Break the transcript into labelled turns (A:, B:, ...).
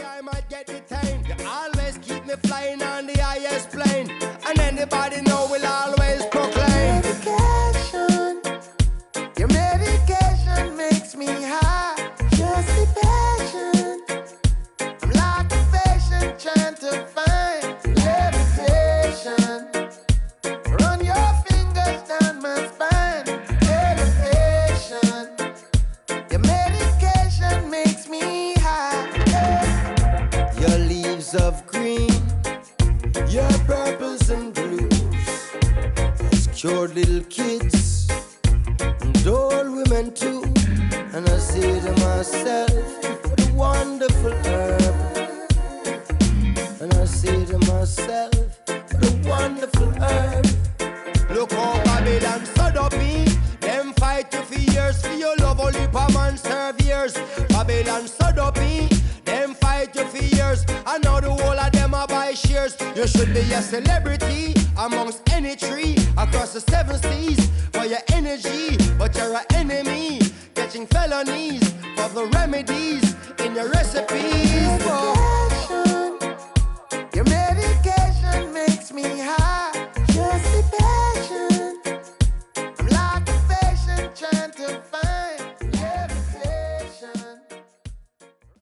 A: I might get detained. You always keep me flying on the highest plane, and anybody know will always proclaim.
B: Medication, your medication makes me high. Just be patient. I'm like a patient trying to find levitation. Run your fingers down my spine. Medication, your medication makes me high.
A: Your leaves of green, your purples and blues, has cured little kids and old women too. And I say to myself, what a wonderful herb. And I say to myself, what a wonderful herb. Look how Babylon stood up me. Them fight you for years, for your love only per man serve years. Babylon stood up me. Them fight you for years, and now the whole of them are buy shares. You should be a celebrity amongst any tree across the 7 seas for your energy, but you're an enemy, catching felonies for the remedies in your recipes. Whoa.